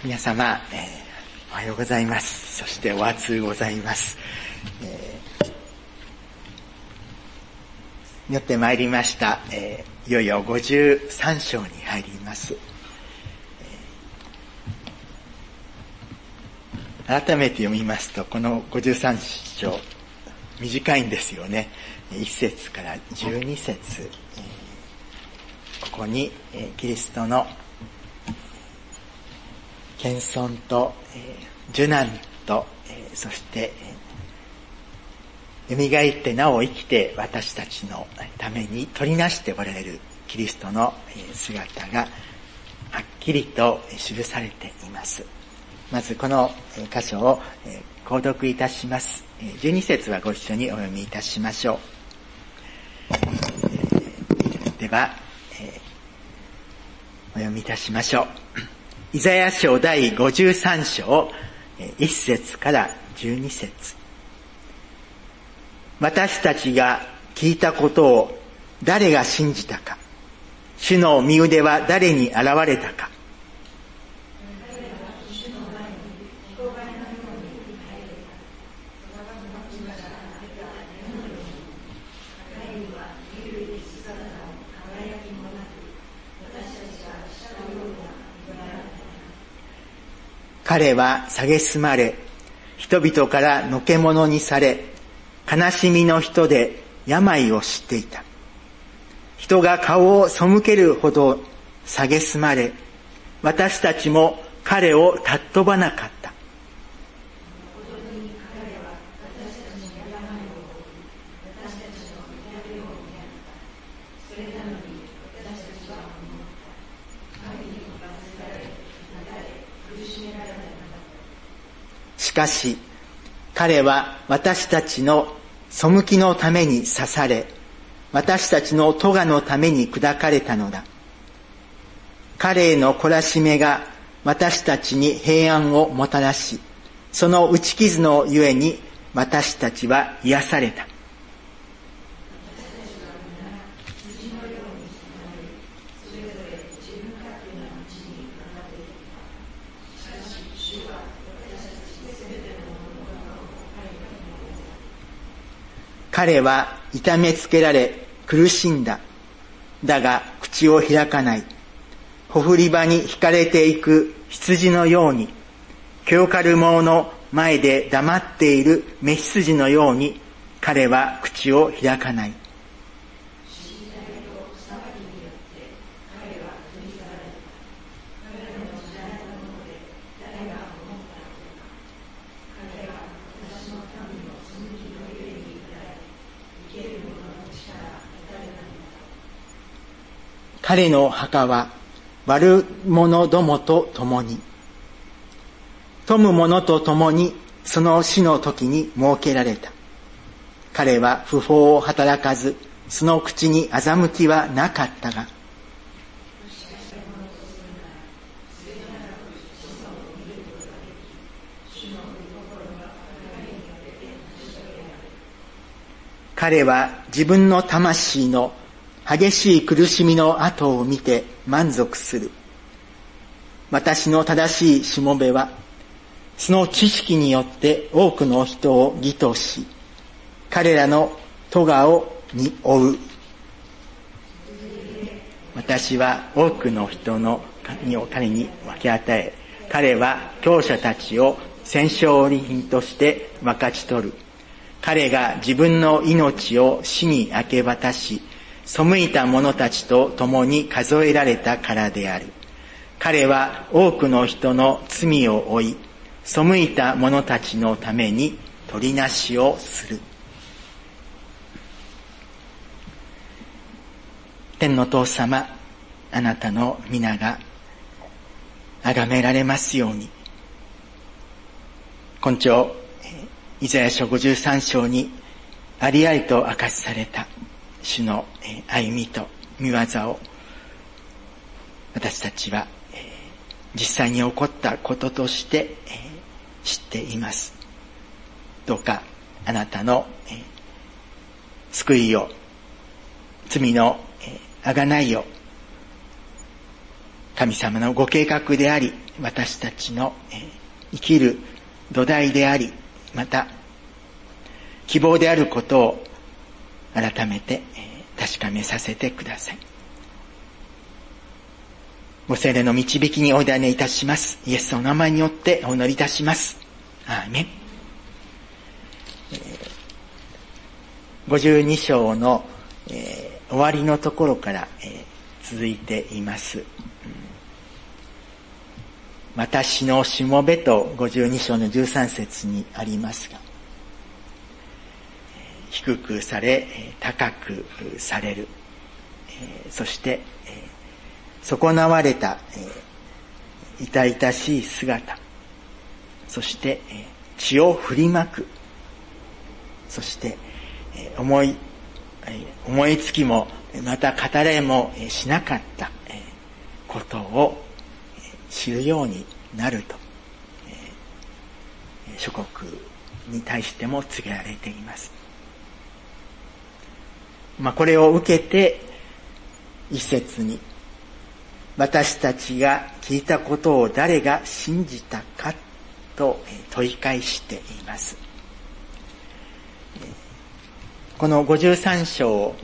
皆様、おはようございます。そしてお暑うございます。やってまいりました、いよいよ53章に入ります。改めて読みますと、この53章短いんですよね。1節から12節、ここにキリストの謙遜と受難とそして蘇ってなお生きて私たちのために取りなしておられるキリストの姿がはっきりと記されています。まずこの箇所を購読いたします。12節はご一緒にお読みいたしましょう。ではお読みいたしましょう。イザヤ書第53章1節から12節。私たちが聞いたことを誰が信じたか。主の御腕は誰に現れたか。彼は蔑まれ、人々からのけ者にされ、悲しみの人で病を知っていた。人が顔を背けるほど蔑まれ、私たちも彼を尊ばなかった。しかし彼は私たちの背きのために刺され、私たちの咎のために砕かれたのだ。彼への懲らしめが私たちに平安をもたらし、その打ち傷のゆえに私たちは癒された。彼は痛めつけられ苦しんだ。だが口を開かない。ほふり場に引かれていく羊のように、清かる者の前で黙っている雌羊のように、彼は口を開かない。彼の墓は悪者どもと共に、富む者と共にその死の時に設けられた。彼は不法を働かず、その口に欺きはなかったが、彼は自分の魂の激しい苦しみの後を見て満足する。私の正しいしもべは、その知識によって多くの人を義とし、彼らの咎をに負う。私は多くの人の神を彼に分け与え、彼は強者たちを戦勝利品として分かち取る。彼が自分の命を死に明け渡し、背いた者たちと共に数えられたからである。彼は多くの人の罪を負い、背いた者たちのために取りなしをする。天の父様、あなたの皆が崇められますように。今朝、イザヤ書53章にありありと明かしされた主の歩みと御業を私たちは実際に起こったこととして知っています。どうかあなたの救いを、罪の贖いを神様のご計画であり、私たちの生きる土台であり、また希望であることを改めて確かめさせてください。ご聖霊の導きにお委ねいたします。イエスの名前によってお祈りいたします。アーメン。52章の、終わりのところから、続いています。私のしもべと52章の13節にありますが、低くされ高くされる、そして損なわれた痛々しい姿、そして血を振りまく、そして思いつきもまた語れもしなかったことを知るようになると、諸国に対しても告げられています。これを受けて一節に、私たちが聞いたことを誰が信じたかと問い返しています。この53章、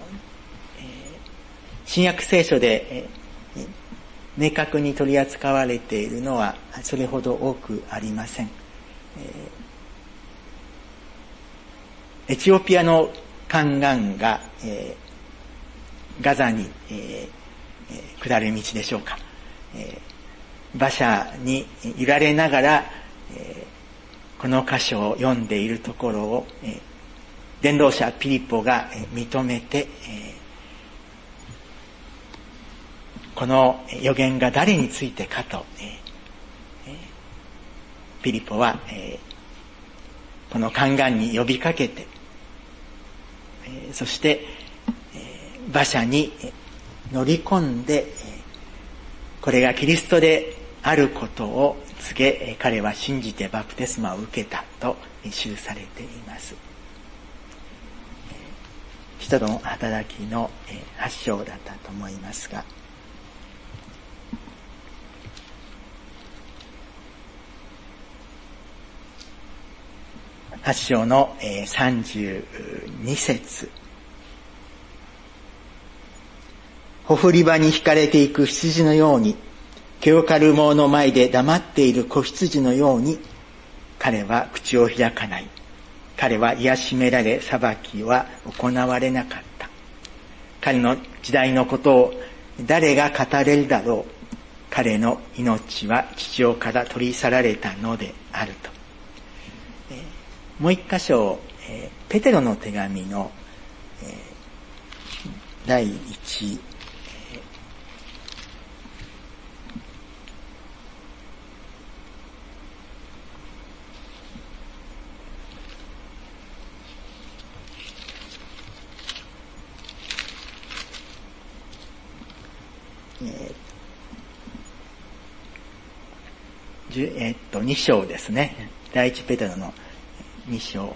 新約聖書で明確に取り扱われているのはそれほど多くありません。エチオピアの宦官がガザに下る道でしょうか。馬車に揺られながらこの箇所を読んでいるところを伝道者ピリポが認めて、この預言が誰についてかとピリポはこの宦官に呼びかけて、そして馬車に乗り込んでこれがキリストであることを告げ、彼は信じてバプテスマを受けたと記されています。使徒の働きの8章だったと思いますが、8章の32節、ほふり場に引かれていく羊のように、毛を刈る者の前で黙っている子羊のように、彼は口を開かない。彼は癒しめられ、裁きは行われなかった。彼の時代のことを誰が語れるだろう。彼の命は父親から取り去られたのであると。もう一箇所、ペテロの手紙の第1、2章ですね。第一ペテロの2章。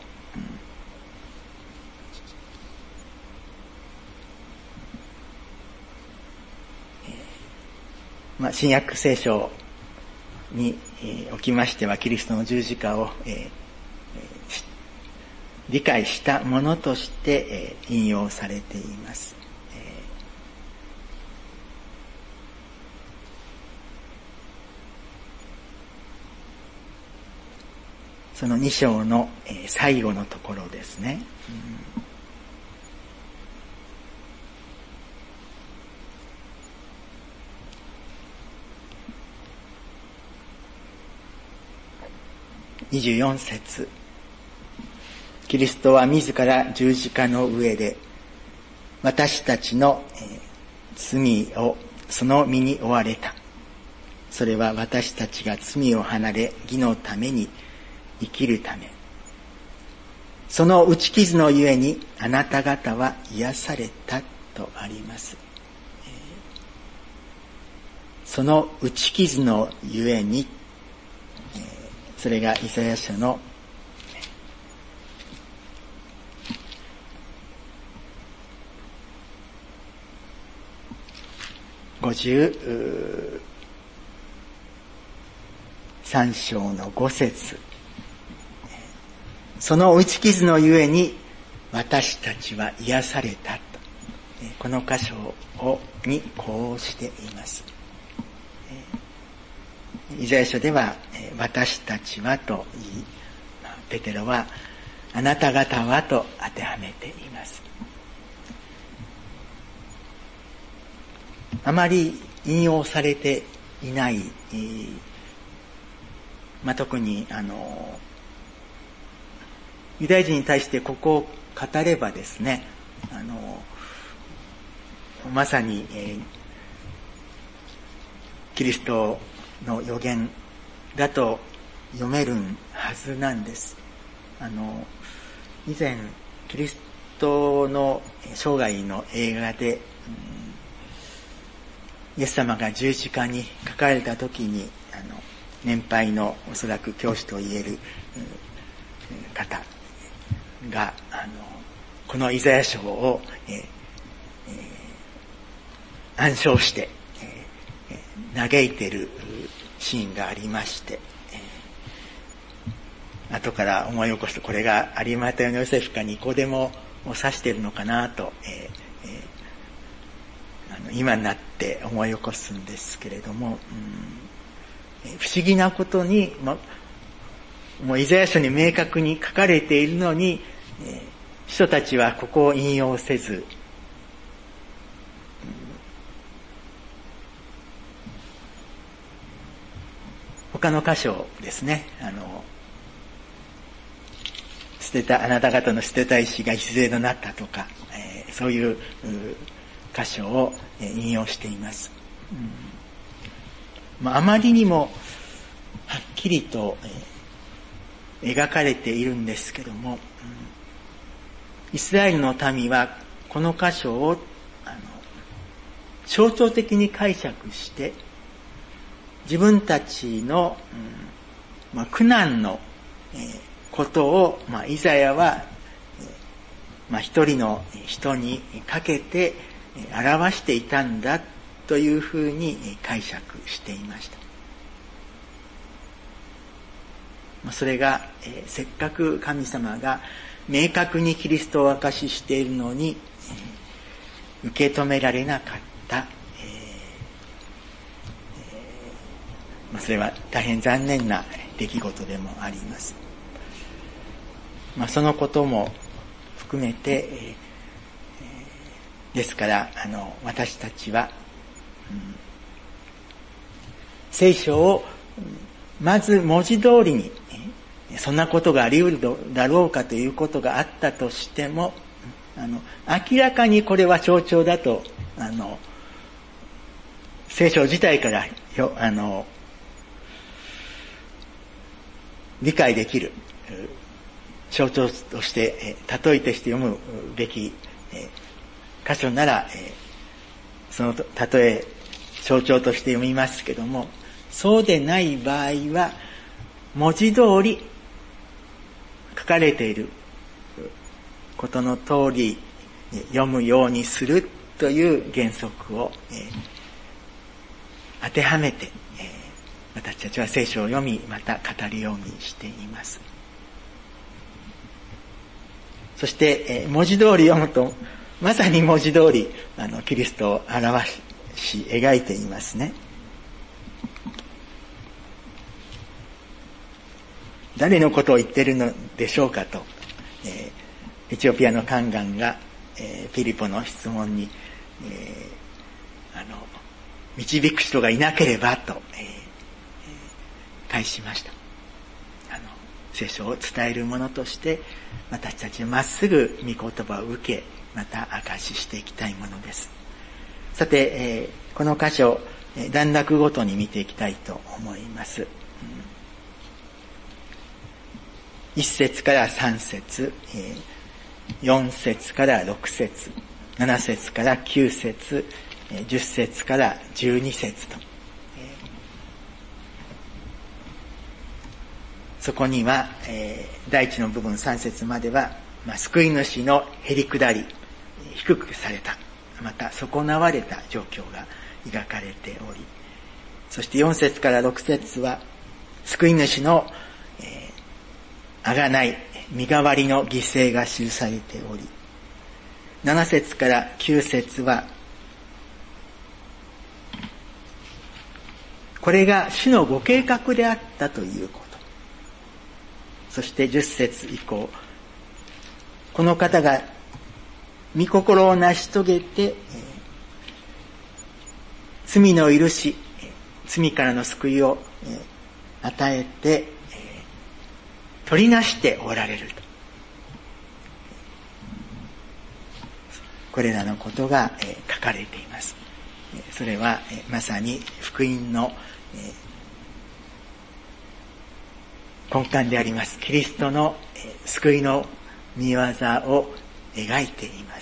新約聖書におきましてはキリストの十字架を理解したものとして引用されています。その2章の最後のところですね。24節、キリストは自ら十字架の上で私たちの罪をその身に負われた。それは私たちが罪を離れ義のために生きるため。その打ち傷のゆえにあなた方は癒されたとあります。その打ち傷のゆえに、それがイザヤ書の52 3章の5節、その打ち傷のゆえに私たちは癒されたと、この箇所にこうしています。イザヤ書では私たちはと言い、ペテロはあなた方はと当てはめています。あまり引用されていない、特にユダヤ人に対してここを語ればですね、まさに、キリストの予言だと読めるはずなんです。以前キリストの生涯の映画で、イエス様が十字架にかかれた時に年配のおそらく教師と言える方がこのイザヤ書を、暗唱して嘆いているシーンがありまして、後から思い起こすとこれが有馬太のヨセフかニコデモを指しているのかなと、今になって思い起こすんですけれども、不思議なことに、もうイザヤ書に明確に書かれているのに、人たちはここを引用せず、他の箇所ですね、あなた方の捨てた石が礎となったとか、そういう箇所を引用しています。あまりにもはっきりと描かれているんですけども、イスラエルの民はこの箇所を象徴的に解釈して自分たちの、苦難のことを、イザヤは、一人の人にかけて表していたんだというふうに解釈していました。それが、せっかく神様が明確にキリストを証ししているのに、受け止められなかった、それは大変残念な出来事でもあります。そのことも含めて、ですから私たちは、聖書をまず文字通りに、そんなことがあり得るだろうかということがあったとしても、明らかにこれは象徴だと聖書自体から理解できる象徴として例えとして読むべき箇所ならその例え象徴として読みますけども、そうでない場合は文字通り書かれていることの通り読むようにするという原則を当てはめて私たちは聖書を読み、また語るようにしています。そして文字通り読むとまさに文字通りキリストを表し描いていますね。誰のことを言っているのでしょうかと、エチオピアの宦官がピリポの質問に、導く人がいなければと、返しました。聖書を伝えるものとして私たちはまっすぐ御言葉を受け、また証ししていきたいものです。さて、この箇所段落ごとに見ていきたいと思います。1節から3節、4節から6節、7節から9節、10節から12節と、そこには、第一の部分3節までは、救い主のへり下り、低くされた、また損なわれた状況が描かれており、そして4節から6節は救い主の贖い、身代わりの犠牲が記されており、7節から9節は、これが主のご計画であったということ。そして10節以降、この方が御心を成し遂げて、罪の許し、罪からの救いを与えて、取りなしておられると。これらのことが書かれています。それはまさに福音の根幹であります。キリストの救いの御業を描いています。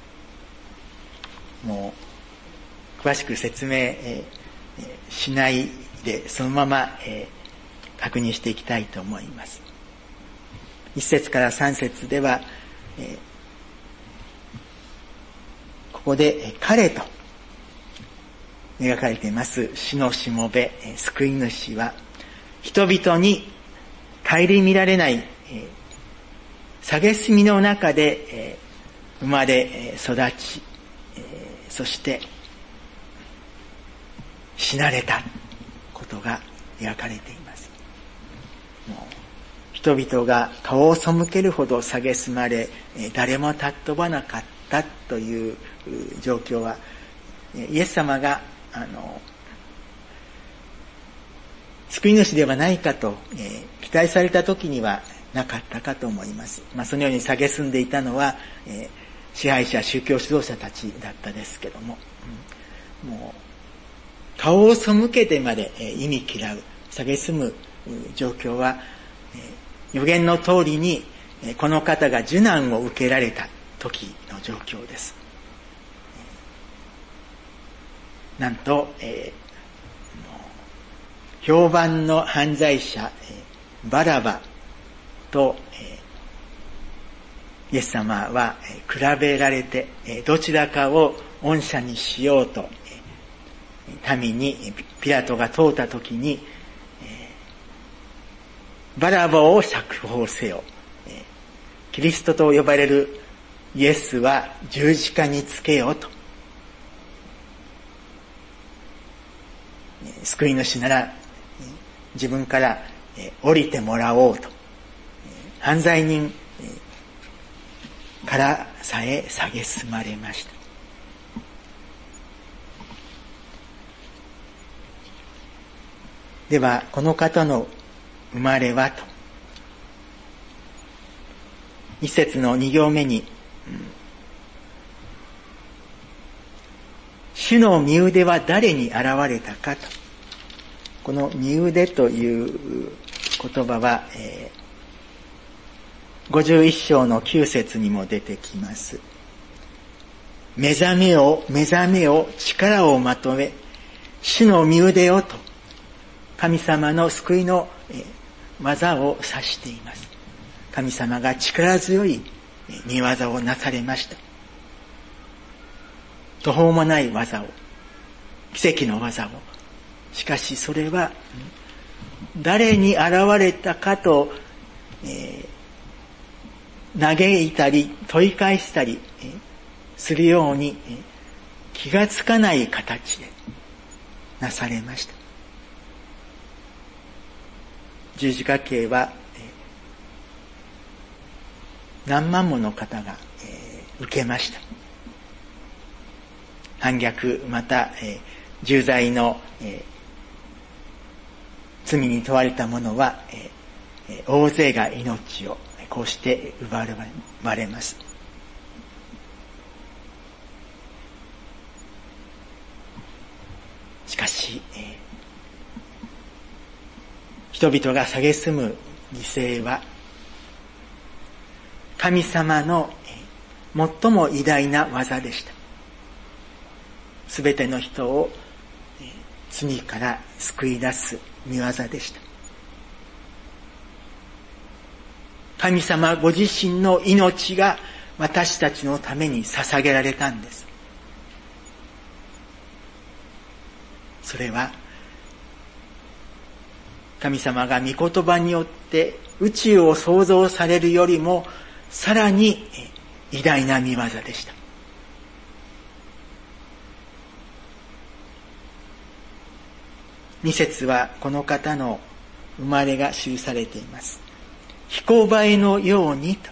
もう詳しく説明しないでそのまま確認していきたいと思います。1節から3節ではここで彼と描かれています主のしもべ、救い主は人々に顧みられない蔑みの中で生まれ育ち、そして死なれたことが描かれています。もう人々が顔を背けるほど蔑まれ、誰も尊ばなかったという状況は、イエス様が救い主ではないかと、期待された時にはなかったかと思います。そのように蔑んでいたのは、支配者、宗教指導者たちだったですけども、もう顔を背けてまで忌み嫌う、蔑む状況は、預言の通りにこの方が受難を受けられた時の状況です。なんと、評判の犯罪者バラバとイエス様は比べられて、どちらかを恩赦にしようと民にピラトが問うたときに、バラバを釈放せよ、キリストと呼ばれるイエスは十字架につけよと、救い主なら自分から降りてもらおうと、犯罪人からさえ蔑まれました。ではこの方の生まれはと、一節の2行目に、主の身腕は誰に現れたかと、この身腕という言葉は、51章の9節にも出てきます。目覚めよ、目覚めよ、力をまとめ、主の身腕よと、神様の救いの技を指しています。神様が力強い御業をなされました。途方もない技を、奇跡の技を。しかしそれは誰に現れたかと、嘆いたり問い返したりするように気がつかない形でなされました。十字架刑は何万もの方が受けました。反逆また重罪の罪に問われた者は大勢が命をこうして奪われます。しかし人々が蔑む犠牲は神様の最も偉大な技でした。すべての人を罪から救い出す御業でした。神様ご自身の命が私たちのために捧げられたんです。それは神様が御言葉によって宇宙を創造されるよりもさらに偉大な御業でした。2節はこの方の生まれが記されています。彦映えのようにと。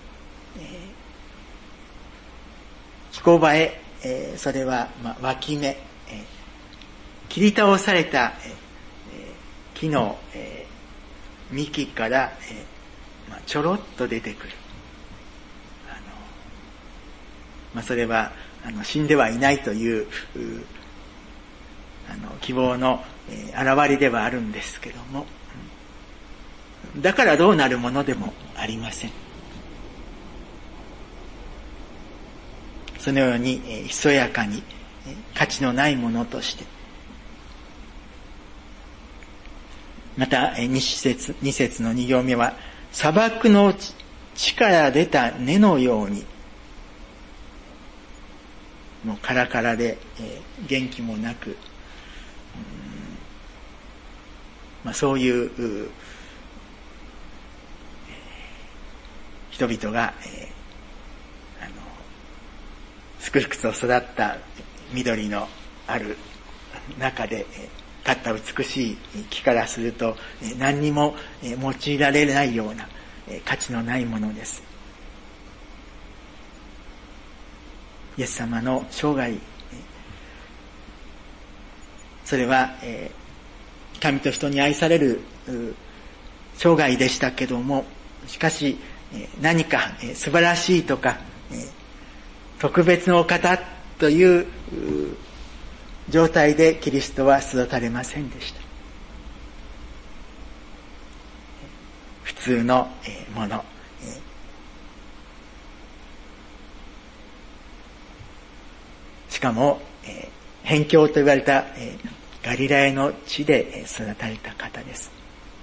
彦映え、それは脇芽、切り倒された木の幹からちょろっと出てくる。それは死んではいないという希望の現れではあるんですけども、だからどうなるものでもありません。そのようにひそやかに価値のないものとして、また2節の2行目は砂漠の地から出た根のように、もうカラカラで元気もなく、そういう人々がすくすくと育った緑のある中で立った美しい木からすると何にも用いられないような価値のないものです。イエス様の生涯、それは神と人に愛される生涯でしたけども、しかし何か素晴らしいとか特別のお方という状態でキリストは育たれませんでした。普通のもの、しかも辺境と言われたガリラヤの地で育たれた方です。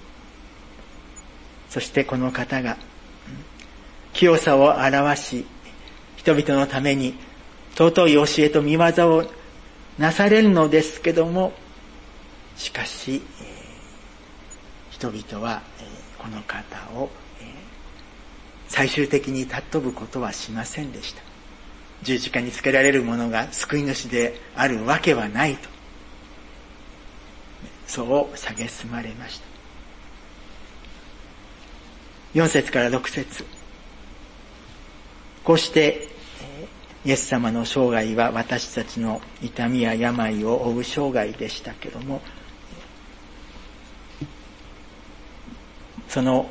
そしてこの方が清さを表し、人々のために尊い教えと御業をなされるのですけども、しかし人々はこの方を最終的に尊ぶことはしませんでした。十字架につけられるものが救い主であるわけはないと、そう蔑まれました。4節から6節、こうしてイエス様の生涯は私たちの痛みや病を負う生涯でしたけども、その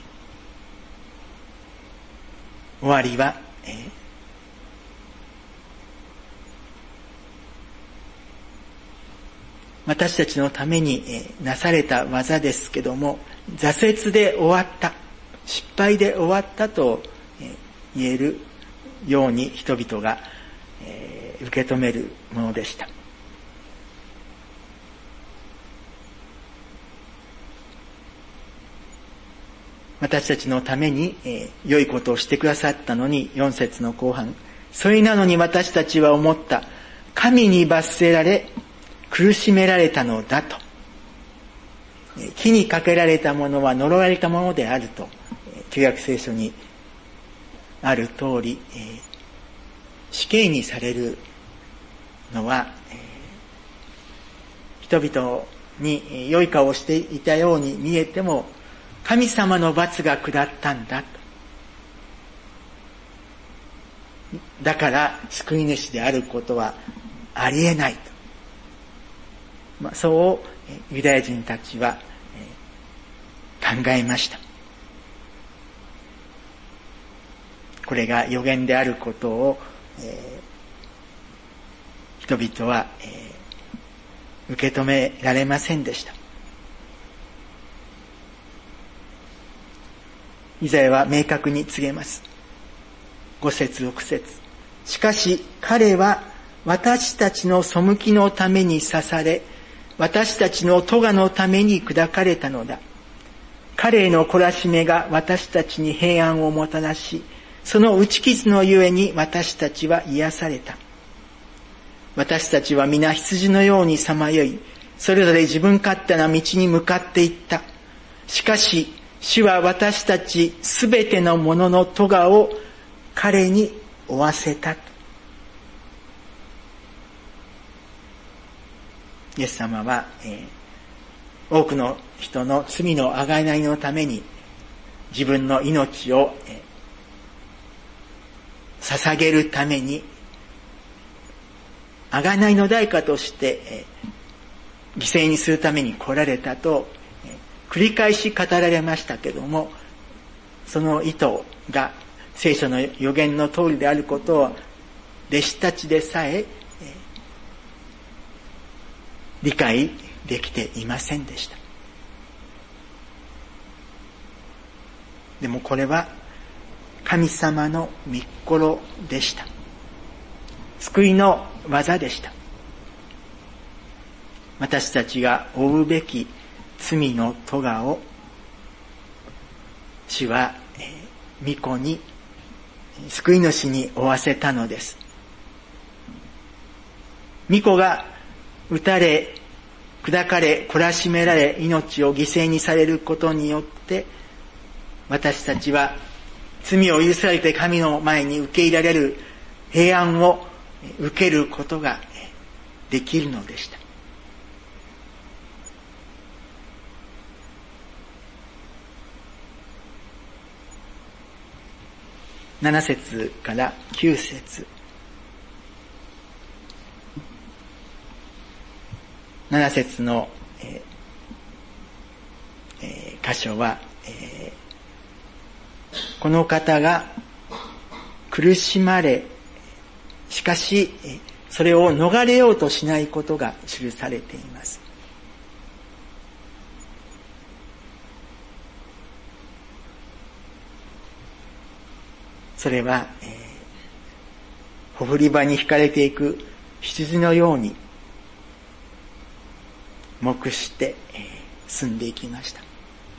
終わりは私たちのためになされた技ですけども、挫折で終わった、失敗で終わったと言えるように人々が受け止めるものでした。私たちのために良いことをしてくださったのに、4節の後半、それなのに私たちは思った、神に罰せられ苦しめられたのだと、木にかけられたものは呪われたものであると、旧約聖書にある通り、死刑にされるのは、人々に良い顔をしていたように見えても、神様の罰が下ったんだと。だから救い主であることはありえないと。そうユダヤ人たちは考えました。これが預言であることを人々は受け止められませんでした。イザヤは明確に告げます。5節6節、しかし彼は私たちの背きのために刺され、私たちの咎のために砕かれたのだ。彼への懲らしめが私たちに平安をもたらし、その打ち傷のゆえに私たちは癒された。私たちは皆羊のようにさまよい、 それぞれ自分勝手な道に向かっていった。しかし、主は私たちすべてのものの咎を彼に負わせた。イエス様は、多くの人の罪の贖いのために自分の命を、捧げるために贖いの代価として、犠牲にするために来られたと、繰り返し語られましたけども、その意図が聖書の予言の通りであることを弟子たちでさえ、理解できていませんでした。でもこれは神様の御心でした。救いの技でした。私たちが負うべき罪の咎を主は御子に救い主に負わせたのです。御子が打たれ、砕かれ、懲らしめられ、命を犠牲にされることによって、私たちは罪を許されて神の前に受け入れられる平安を受けることができるのでした。7節から9節。7節の、箇所は、この方が苦しまれ、しかしそれを逃れようとしないことが記されています。それは、ほふり場に引かれていく羊のように黙して、進んでいきました。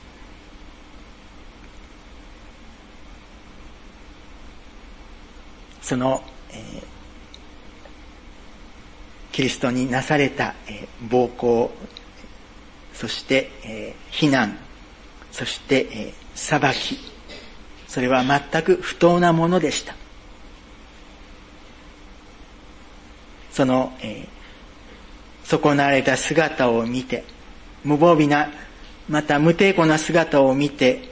その、キリストになされた、暴行、そして、非難、そして、裁き、それは全く不当なものでした。その、損なわれた姿を見て、無防備な、また無抵抗な姿を見て、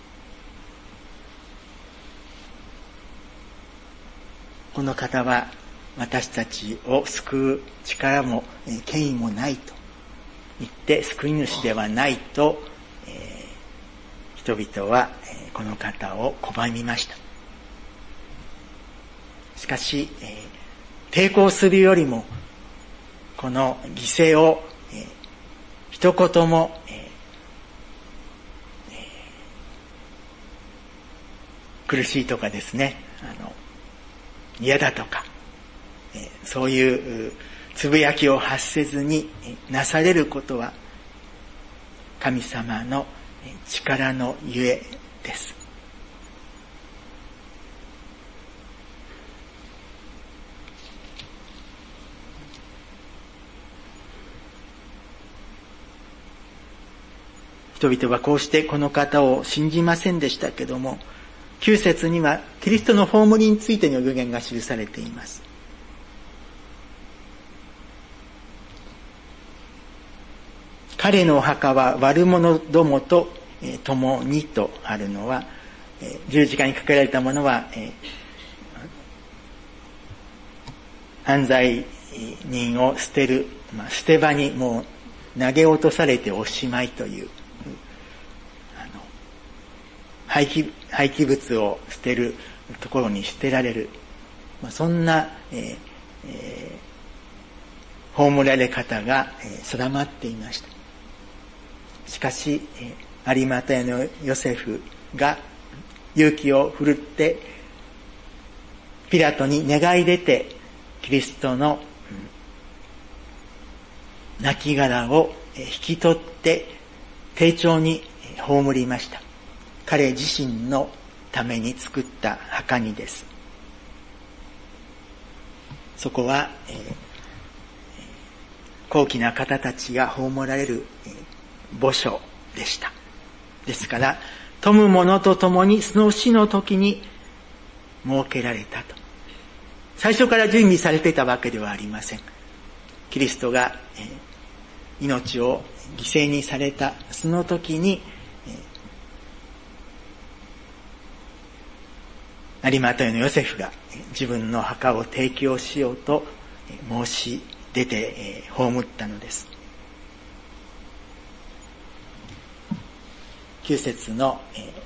この方は私たちを救う力も権威もないと言って救い主ではないと、人々はこの方を拒みました。しかし、抵抗するよりもこの犠牲を、一言も、苦しいとかですね、嫌だとか、そういうつぶやきを発せずになされることは神様の力のゆえです。人々はこうしてこの方を信じませんでしたけども、9節にはキリストの葬りについての予言が記されています。彼のお墓は悪者どもと共にとあるのは、十字架にかけられたものは、犯罪人を捨てる、捨て場にもう投げ落とされておしまいという、廃棄物を捨てるところに捨てられる、そんな、葬られ方が定まっていました。しかし、有馬太のヨセフが勇気を振るってピラトに願い出てキリストの亡骸を引き取って丁重に葬りました。彼自身のために作った墓にです。 高貴な方たちが葬られる墓所でした。ですから、富む者と共にその死の時に設けられたと。最初から準備されていたわけではありません。キリストが命を犠牲にされたその時に、有馬太のヨセフが自分の墓を提供しようと申し出て葬ったのです。9節の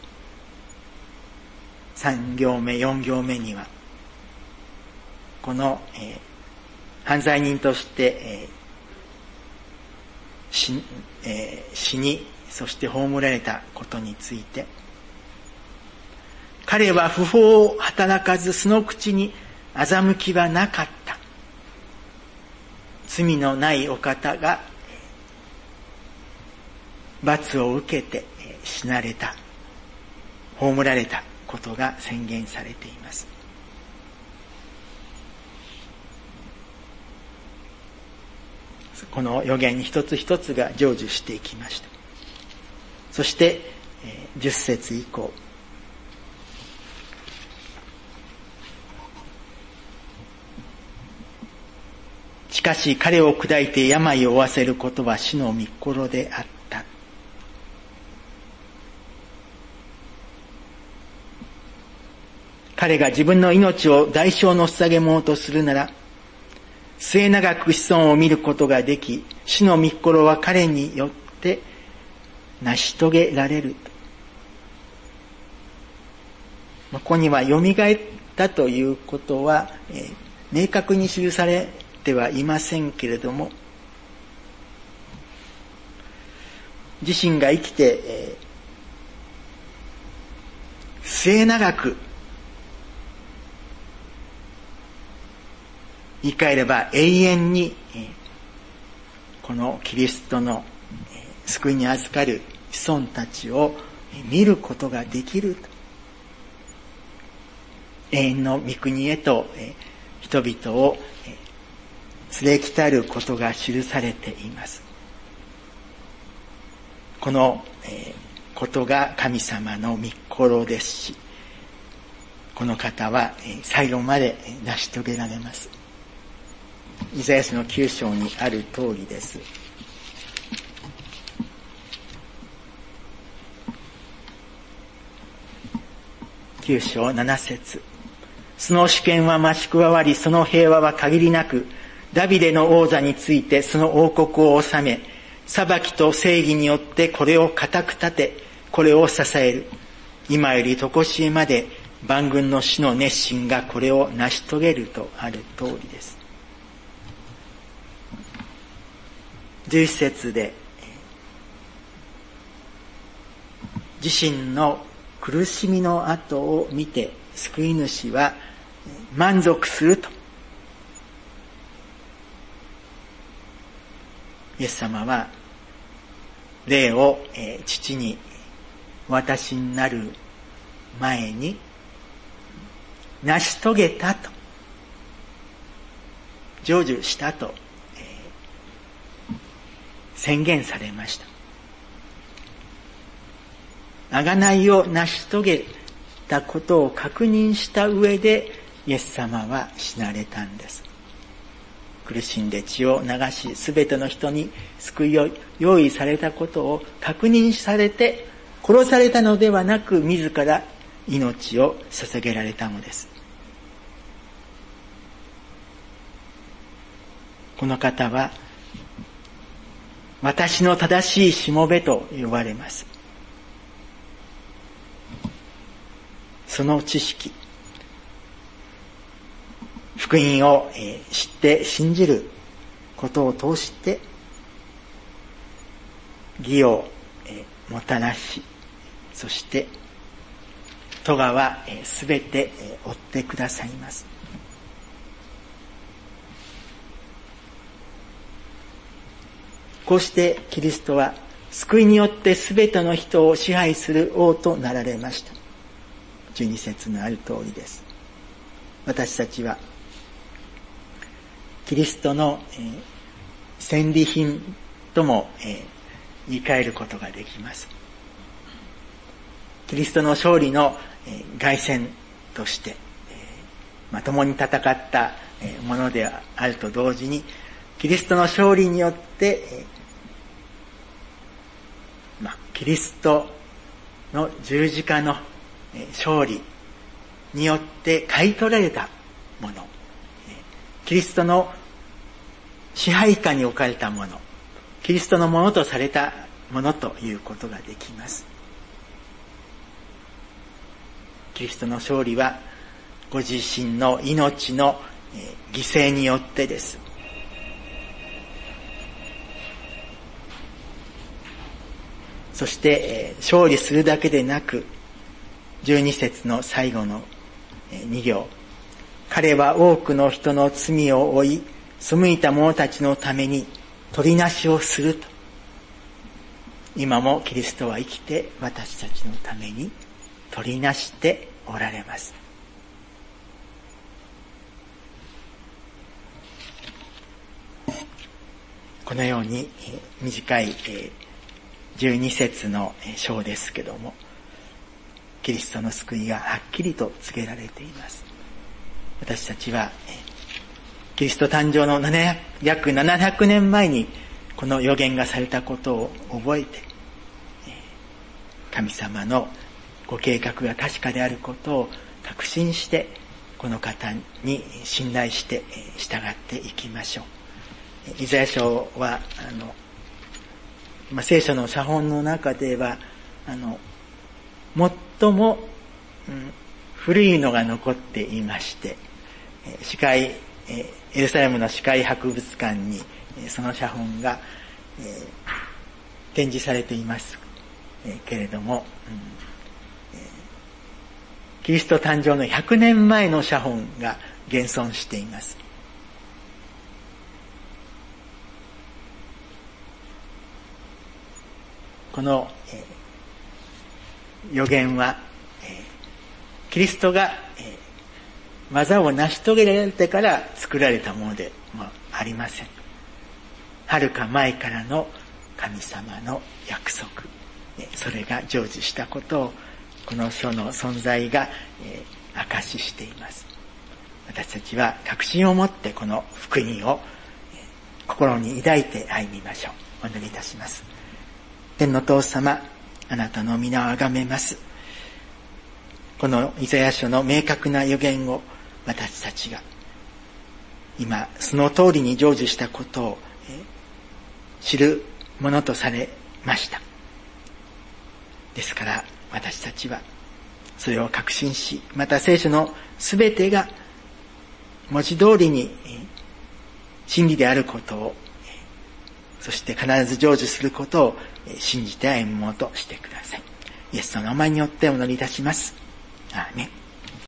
3行目4行目には、この犯罪人として死に、そして葬られたことについて、彼は不法を働かず、その口に欺きはなかった。罪のないお方が罰を受けて死なれた、葬られたことが宣言されています。この予言一つ一つが成就していきました。そして10節以降、しかし彼を砕いて病を負わせることは主の御心であった。彼が自分の命を代償の捧げ物とするなら、末永く子孫を見ることができ、主の御心は彼によって成し遂げられる。ここには蘇ったということは、明確に記されてはいませんけれども、自身が生きて、末永く、言い換えれば永遠にこのキリストの救いに預かる子孫たちを見ることができると、永遠の御国へと人々を連れ来たることが記されています。このことが神様の御心ですし、この方は最後まで成し遂げられます。イザヤ書の9章にある通りです。9章7節、その主権は増し加わり、その平和は限りなく、ダビデの王座についてその王国を治め、裁きと正義によってこれを固く立て、これを支える。今より常しえまで万軍の主の熱心がこれを成し遂げるとある通りです。11節で、自身の苦しみの後を見て救い主は満足すると、イエス様は霊を父にお渡しになる前に成し遂げたと、成就したと宣言されました。贖いを成し遂げたことを確認した上でイエス様は死なれたんです。苦しんで血を流し、すべての人に救いを用意されたことを確認されて、殺されたのではなく自ら命を捧げられたのです。この方は私の正しいしもべと呼ばれます。その知識、福音を知って信じることを通して義をもたらし、そして咎はすべて負ってくださいます。こうしてキリストは救いによってすべての人を支配する王となられました。12節のある通りです。私たちはキリストの戦利品とも、言い換えることができます。キリストの勝利の、凱旋として、共に戦ったものであると同時に、キリストの勝利によって、キリストの十字架の勝利によって買い取られたもの、キリストの支配下に置かれたもの、キリストのものとされたものということができます。キリストの勝利はご自身の命の犠牲によってです。そして勝利するだけでなく、12節の最後の2行、彼は多くの人の罪を負い、背いた者たちのために取りなしをすると。今もキリストは生きて私たちのために取りなしておられます。このように短い12節の章ですけども、キリストの救いがはっきりと告げられています。私たちはキリスト誕生の約700年前にこの予言がされたことを覚えて、神様のご計画が確かであることを確信して、この方に信頼して従っていきましょう。イザヤ書は聖書の写本の中では最も、古いのが残っていまして、エルサレムの世界博物館にその写本が、展示されていますけれども、キリスト誕生の100年前の写本が現存しています。この予言はキリストが技を成し遂げられてから作られたものでもありません。はるか前からの神様の約束、それが成就したことをこの書の存在が証ししています。私たちは確信を持ってこの福音を心に抱いて歩みましょう。お祈りいたします。天の父様、あなたの皆をあがめます。このイザヤ書の明確な予言を私たちが今その通りに成就したことを知るものとされました。ですから私たちはそれを確信し、また聖書のすべてが文字通りに真理であることを、そして必ず成就することを信じて歩もうとしてください。イエスの名前によってお祈りいたします。アーメン。